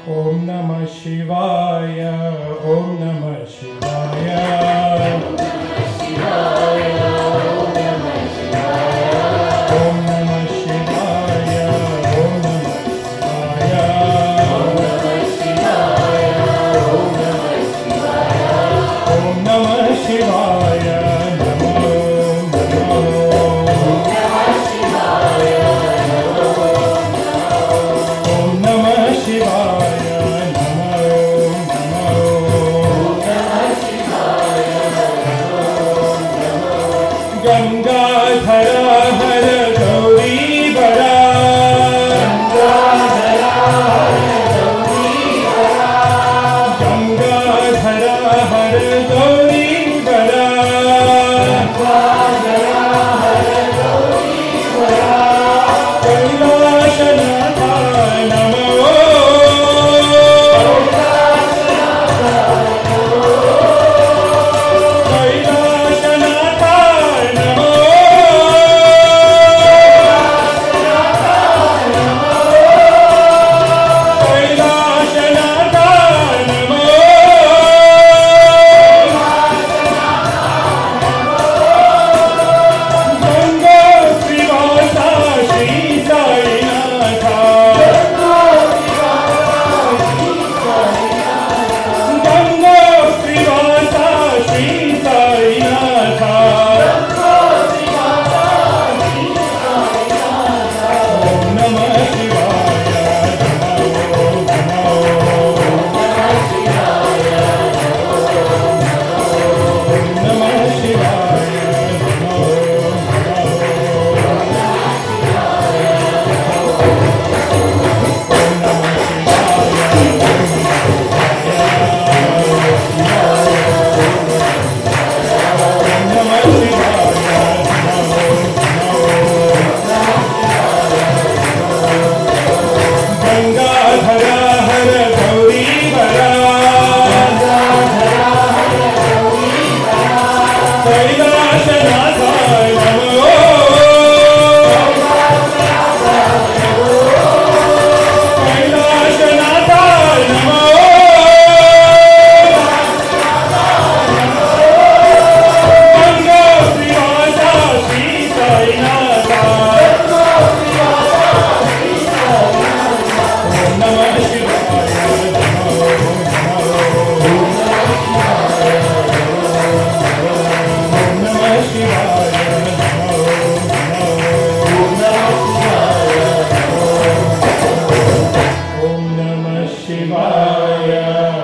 Om Namah Shivaya, Om Namah Shivaya, Om Namah Shivaya, Om Namah Shivaya, Om Namah Shivaya, Om Namah Shivaya, Om Namah Shivaya, Namo Namo, Om Namah Shivaya, Om Namah Shivaya. Gangadhara Hara Gauri Bara, Gangadhara Hara Gauri Bara, Gangadhara Hara Gauri Bara, Gangadhara Hara Gauri Bara, Kailashanatha Namo, Kailashanatha Namo. Shivaya.